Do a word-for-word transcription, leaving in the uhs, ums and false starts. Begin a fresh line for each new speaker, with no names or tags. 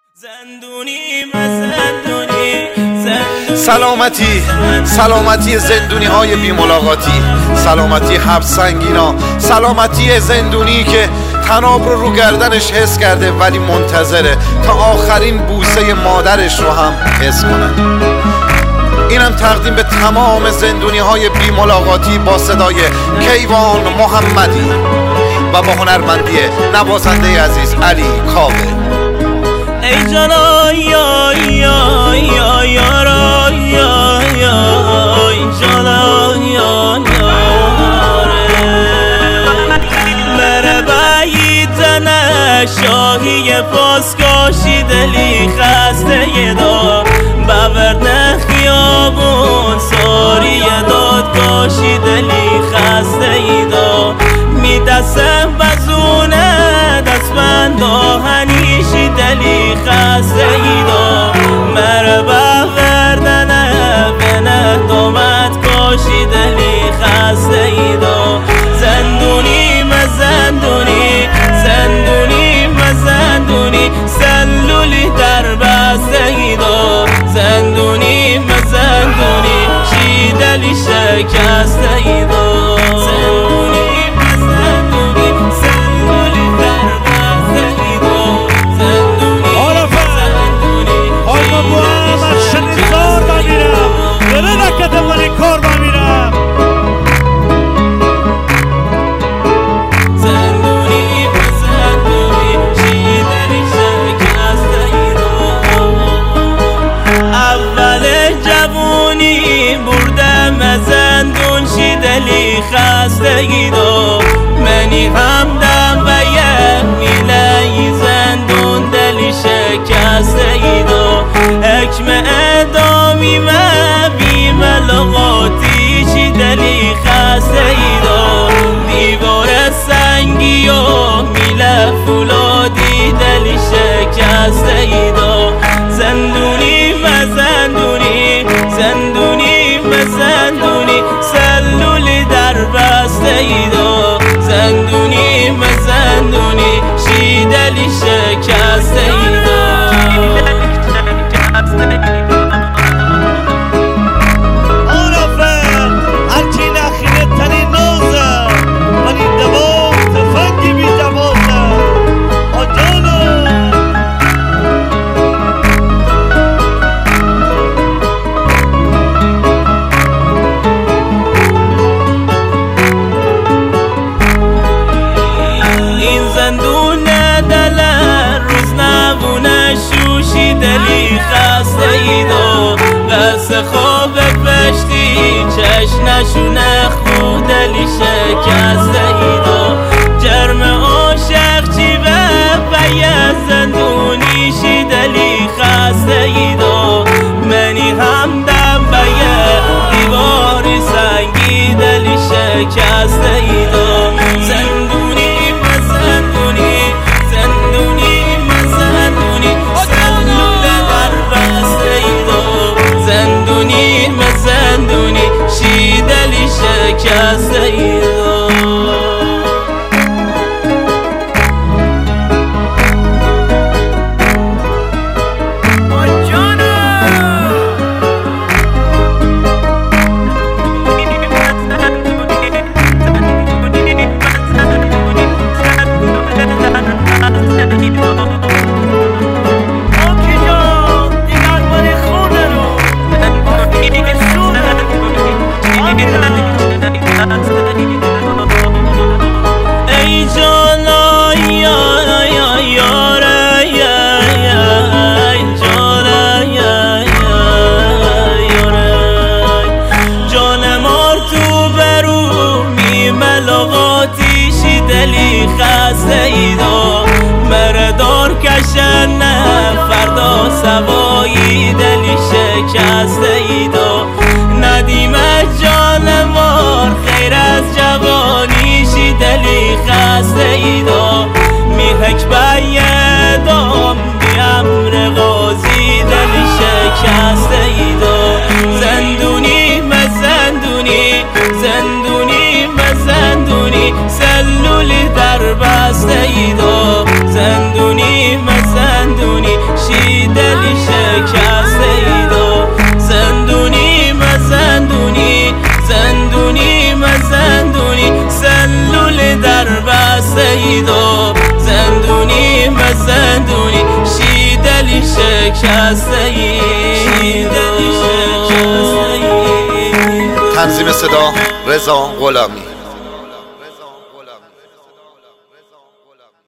سلامتی سلامتی زندونی های بی ملاقاتی، سلامتی حبس سنگینا، سلامتی زندونی که تناب رو رو گردنش حس کرده ولی منتظره تا آخرین بوسه مادرش رو هم حس کنه. اینم تقدیم به تمام زندونی های بی ملاقاتی با صدای کیوان محمدی و با هنرمندی نوازنده عزیز علی کاوه.
ای جانا یا یا یا یارا یا یا ای جانا یا یا مره بعیدنه شاهی پاسکاشی دلی خسته دا بورد خیابون ساری دادگاشی دلی خسته دا می دستم بزونه دست بند آهنیشی دلی خسته دا مره بوردنه بنه دومت کاشی دلی خسته دا زندونی مزندونی زندونی مزندونی سلولی در بسته دا زندونی مزندونی چی دلی شکسته دا زندونی مزندونی سلولی در بسته دا زندونی مزندونی
آقا بو احمد شنید کار بمیرم بره نکته منی کار بمیرم
زندونی مزندونی چی دلی شکسته دا اول جوونی بردم زندون شی دلی خستگی دا منی همدم و یه میله زندون دلی شکستگی دا حکم ادامی و بیم لغاتی چی دلی خستگی دا دیوار سنگی و میله فولادی دلی شکستگی دا زندونی مزندونی زندونی مزندونی سلولی در بسته دا زندونی مزندونی شی دلی شکسته دا
آرافه هرچی نخیره تنی نازه منی دوام تفنگی بی دوازه آجانو
این زندون دل روز نبونه شوشی دلی خسته ایدا قصد خواب پشتی چشنشونه خود دلی شکسته ایدا جرم عاشق چی به یه زندونی شی دلی خسته ایدا منی همدم به یه دیواری سنگی دلی شکسته ایدا زندونی مزندونی زندونی مزندونی سلول در بسته ایدا زندونی مزندونی شی دلی شکسته ایدا شکسته ای
تنظیم صدا رضا غلامی.